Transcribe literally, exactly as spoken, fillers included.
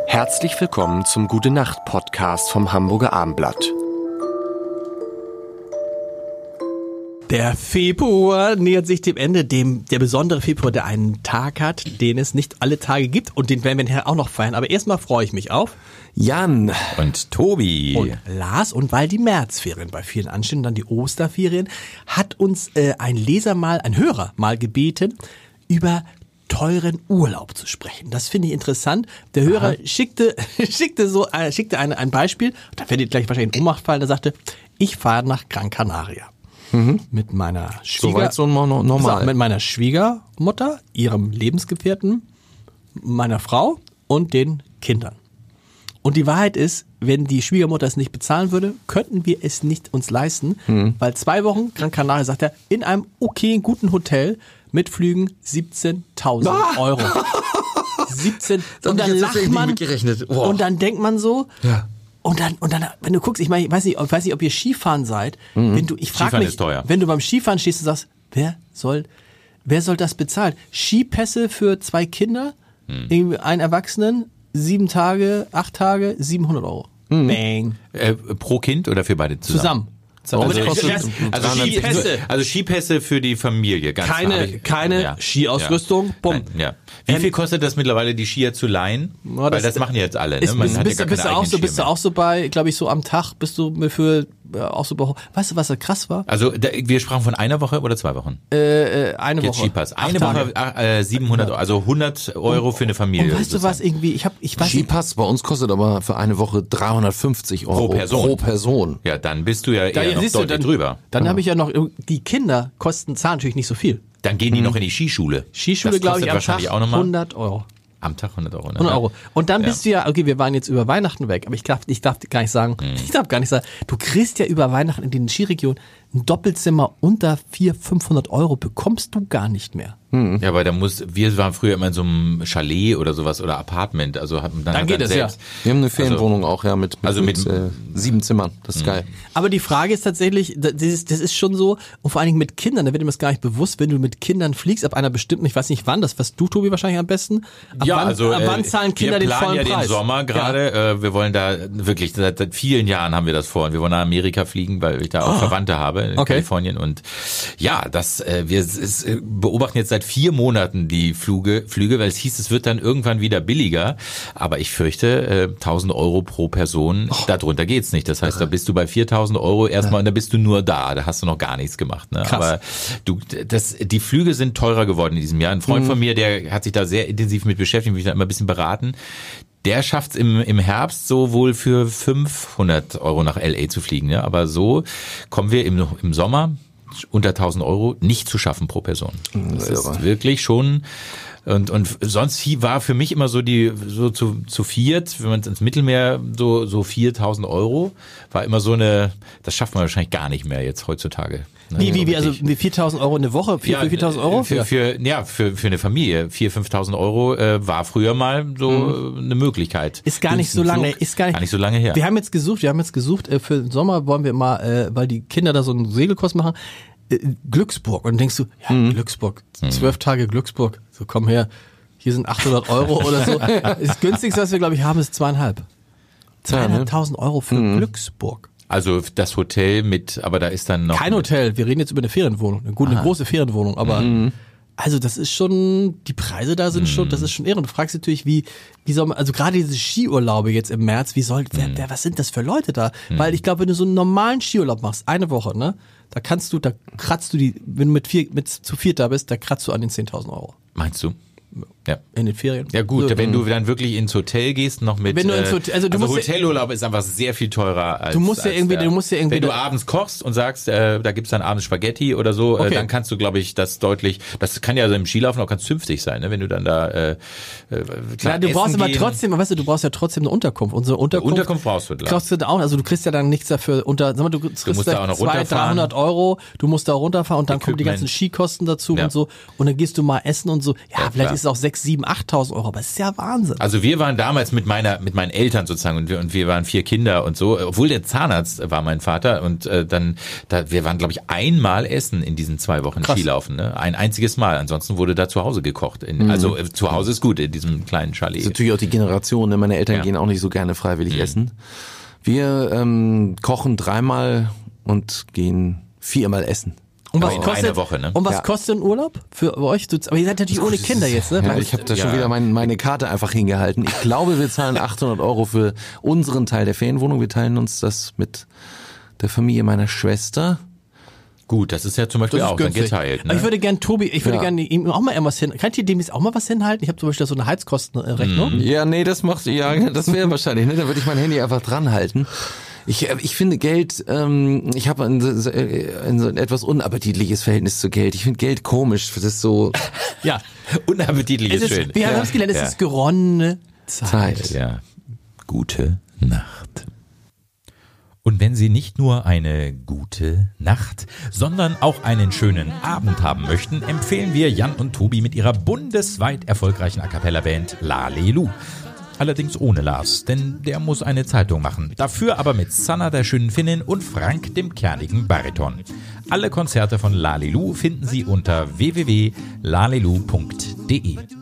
Herzlich willkommen zum Gute-Nacht-Podcast vom Hamburger Abendblatt. Der Februar nähert sich dem Ende, dem der besondere Februar, der einen Tag hat, den es nicht alle Tage gibt und den werden wir nachher auch noch feiern. Aber erstmal freue ich mich auf Jan und Tobi und Lars, und weil die Märzferien bei vielen anstehen, dann die Osterferien, hat uns äh, ein Leser mal, ein Hörer mal gebeten, über teuren Urlaub zu sprechen. Das finde ich interessant. Der Hörer Aha. schickte schickte so äh, schickte eine, ein Beispiel, da werdet ihr gleich wahrscheinlich in Ohnmacht fallen, der sagte, ich fahre nach Gran Canaria. Mhm. Mit meiner Schwieger, so normal. mit meiner Schwiegermutter, ihrem Lebensgefährten, meiner Frau und den Kindern. Und die Wahrheit ist, wenn die Schwiegermutter es nicht bezahlen würde, könnten wir es nicht uns leisten, mhm. weil zwei Wochen Gran Canaria, sagt er, in einem okayen, guten Hotel mit Flügen siebzehntausend ah! Euro. siebzehn Und dann lacht man oh. und dann denkt man so. Ja. Und dann, und dann, wenn du guckst, ich meine, ich weiß nicht, ich weiß nicht, ob ihr Skifahren seid. Mhm. Wenn du, ich frage mich, wenn du beim Skifahren stehst und sagst, wer soll, wer soll das bezahlen? Skipässe für zwei Kinder, mhm. irgendwie einen Erwachsenen, sieben Tage, acht Tage, siebenhundert Euro. Mhm. Bang. Äh, pro Kind oder für beide zusammen? Zusammen. Also, also, das, also, Skipässe. also Skipässe für die Familie. Ganz keine ich, keine ja, Skiausrüstung. Ja, Bumm. Nein, ja. Wie viel kostet das mittlerweile, die Skier zu leihen? Ja, Weil das, das machen jetzt alle. Ne? Ist, Man bist, hat bist, ja bist, du auch so, bist du auch so bei, glaube ich, so am Tag bist du mir für äh, auch so bei, weißt du, was da krass war? Also da, wir sprachen von einer Woche oder zwei Wochen? Äh, äh, eine jetzt Woche. Skipass. Eine Woche äh, siebenhundert Euro, also hundert Euro für eine Familie. Und weißt sozusagen. du was irgendwie? Ich habe, ich weiß Skipass bei uns kostet aber für eine Woche dreihundertfünfzig Euro pro Person. Pro Person. Ja, dann bist du ja eher da, noch deutlich du, dann, drüber. Dann ja. habe ich ja noch, die Kinder kosten zahlen natürlich nicht so viel. Dann gehen die mhm. noch in die Skischule. Skischule, glaube ich, am wahrscheinlich Tag auch noch mal hundert Euro. Am Tag hundert Euro. Ne? hundert Euro. Und dann ja. bist du ja, okay, wir waren jetzt über Weihnachten weg, aber ich darf, ich darf gar nicht sagen, mhm. ich darf gar nicht sagen, du kriegst ja über Weihnachten in den Skiregionen ein Doppelzimmer unter vierhundert, fünfhundert Euro bekommst du gar nicht mehr. Hm. Ja, weil da muss, wir waren früher immer in so einem Chalet oder sowas oder Apartment, also hatten dann, dann geht dann es selbst. ja. Wir haben eine Ferienwohnung also, auch, ja, mit, mit, also mit, mit äh, sieben Zimmern, das ist mh. geil. Aber die Frage ist tatsächlich, das ist, das ist schon so, und vor allen Dingen mit Kindern, da wird ihm das gar nicht bewusst, wenn du mit Kindern fliegst, ab einer bestimmten, ich weiß nicht wann, das was du, Tobi, wahrscheinlich am besten, ab ja, wann, also, ab wann zahlen Kinder den vollen ja Preis? Wir planen ja den Sommer gerade, ja. äh, wir wollen da wirklich, seit, seit vielen Jahren haben wir das vor, wir wollen nach Amerika fliegen, weil ich da auch oh. Verwandte habe in okay. Kalifornien und ja, das, äh, wir es, äh, beobachten jetzt seit vier Monaten die Flüge, Flüge, weil es hieß, es wird dann irgendwann wieder billiger. Aber ich fürchte, äh, tausend Euro pro Person, oh. darunter geht's nicht. Das heißt, da bist du bei viertausend Euro erstmal ja. und da bist du nur da. Da hast du noch gar nichts gemacht. Ne? Aber du, das, die Flüge sind teurer geworden in diesem Jahr. Ein Freund mhm. von mir, der hat sich da sehr intensiv mit beschäftigt, mich da immer ein bisschen beraten. Der schafft es im, im Herbst so wohl für fünfhundert Euro nach L A zu fliegen. Ja? Aber so kommen wir im, im Sommer unter tausend Euro nicht zu schaffen pro Person. Das ja, ist wirklich schon, und, und sonst war für mich immer so die, so zu, zu viert, wenn man ins Mittelmeer, so, so viertausend Euro, war immer so eine, das schafft man wahrscheinlich gar nicht mehr jetzt heutzutage. Wie, wie, wie, also viertausend Euro eine Woche? Für, ja, für viertausend Euro? Für, für, ja, für, für eine Familie. viertausend, fünftausend Euro äh, war früher mal so mhm. eine Möglichkeit. Ist gar nicht so lange, ist gar nicht, gar nicht so lange her. Wir haben jetzt gesucht, wir haben jetzt gesucht, äh, für den Sommer wollen wir mal, äh, weil die Kinder da so einen Segelkurs machen, äh, Glücksburg. Und dann denkst du, ja, mhm. Glücksburg, zwölf mhm. Tage Glücksburg. So, komm her, hier sind achthundert Euro oder so. Das günstigste, was wir, glaube ich, haben, ist zweieinhalb. Zweieinhalbtausend Euro für mhm. Glücksburg. Also das Hotel mit, aber da ist dann noch... Kein Hotel, wir reden jetzt über eine Ferienwohnung, eine, gute, eine große Ferienwohnung, aber mhm. also das ist schon, die Preise da sind mhm. schon, das ist schon irre. Und du fragst natürlich, wie, wie soll man, also gerade diese Skiurlaube jetzt im März, wie soll, wer, wer, was sind das für Leute da? Mhm. Weil ich glaube, wenn du so einen normalen Skiurlaub machst, eine Woche, ne, da kannst du, da kratzt du die, wenn du mit vier, mit zu viert da bist, da kratzt du an den zehntausend Euro. Meinst du? Ja. In den Ferien. Ja gut, so, wenn du dann wirklich ins Hotel gehst, noch mit, wenn du ins Hotel, also, du also musst Hotelurlaub ist einfach sehr viel teurer als, du musst ja irgendwie, der, du musst ja irgendwie, wenn du abends kochst und sagst, äh, da gibt's dann abends Spaghetti oder so, okay. äh, dann kannst du, glaube ich, das deutlich, das kann ja so im Skilaufen auch ganz zünftig sein, ne? Wenn du dann da, äh, äh klar, ja, du brauchst aber gehen. trotzdem, weißt du, du brauchst ja trotzdem eine Unterkunft. Unsere Unterkunft, Unterkunft brauchst du, klar. Kostet auch, also du kriegst ja dann nichts dafür unter, sag mal, du kriegst du musst da auch noch zweihundert, dreihundert Euro, du musst da runterfahren und dann Equipment. kommen die ganzen Skikosten dazu ja. und so und dann gehst du mal essen und so. Ja, ja vielleicht klar. ist es auch sechs, sieben, achttausend Euro, aber es ist ja Wahnsinn. Also wir waren damals mit meiner, mit meinen Eltern sozusagen und wir, und wir waren vier Kinder und so, obwohl der Zahnarzt war mein Vater und äh, dann, da, wir waren glaube ich einmal essen in diesen zwei Wochen Krass. Skilaufen, ne? Ein einziges Mal, ansonsten wurde da zu Hause gekocht. In, mhm. Also äh, zu Hause ist gut, in diesem kleinen Chalet. Das ist natürlich auch die Generation, ne? Meine Eltern ja. gehen auch nicht so gerne freiwillig mhm. essen. Wir ähm, kochen dreimal und gehen viermal essen. Und was, in kostet, einer Woche, ne? und was ja. kostet ein Urlaub für euch? Aber ihr seid natürlich ohne Kinder jetzt, ne? Ja, ich habe da ja. schon wieder mein, meine Karte einfach hingehalten. Ich glaube, wir zahlen achthundert Euro für unseren Teil der Ferienwohnung. Wir teilen uns das mit der Familie meiner Schwester. Gut, das ist ja zum Beispiel Das ist auch dann günstig. geteilt. Ne? Ich würde gerne, Tobi, ich würde Ja. gerne ihm auch mal irgendwas hin. Könnt ihr dem jetzt auch mal was hinhalten? Ich habe zum Beispiel so eine Heizkostenrechnung. Ja, nee, das macht, ja, das wäre wahrscheinlich, ne? Da würde ich mein Handy einfach dran halten. Ich, ich finde Geld, ähm, ich habe ein, ein, ein etwas unappetitliches Verhältnis zu Geld. Ich finde Geld komisch, das ist so Ja. Unappetitlich Es ist ist, schön. wir haben es gelernt, es Ja. ist geronnene Zeit. Zeit. Ja. Gute Nacht. Und wenn Sie nicht nur eine gute Nacht, sondern auch einen schönen Abend haben möchten, empfehlen wir Jan und Tobi mit ihrer bundesweit erfolgreichen A-Cappella-Band Lalelu. Allerdings ohne Lars, denn der muss eine Zeitung machen. Dafür aber mit Sanna, der schönen Finnin, und Frank, dem kernigen Bariton. Alle Konzerte von Lalelu finden Sie unter w w w punkt lalelu punkt de.